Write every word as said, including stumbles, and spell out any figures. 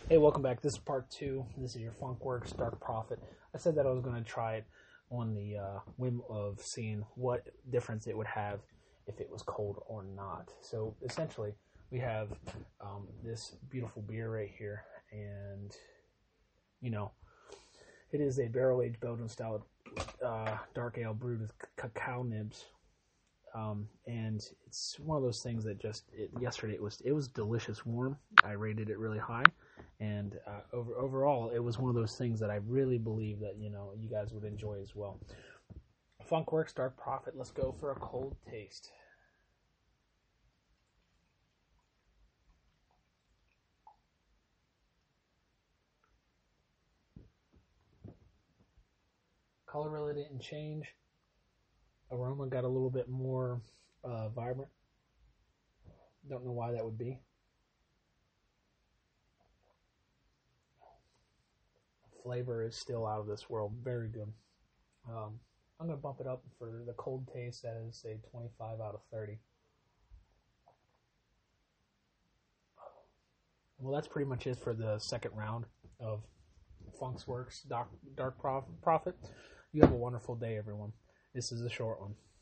Hey, welcome back. This is part two. This is your Funkworks Dark Prophet. I said that I was going to try it on the uh, whim of seeing what difference it would have if it was cold or not. So essentially, we have um, this beautiful beer right here, and you know, it is a barrel-aged Belgian style uh, dark ale brewed with cacao nibs. Um, and it's one of those things that just it, yesterday it was it was delicious warm. I rated it really high, and uh, over overall it was one of those things that I really believe that you know you guys would enjoy as well. Funkworks Dark Prophet. Let's go for a cold taste. Color really didn't change. Aroma got a little bit more uh, vibrant. Don't know why that would be. Flavor is still out of this world. Very good. Um, I'm going to bump it up for the cold taste as a twenty-five out of thirty. Well, that's pretty much it for the second round of Funksworks Dark, Dark Prophet. You have a wonderful day, everyone. This is a short one.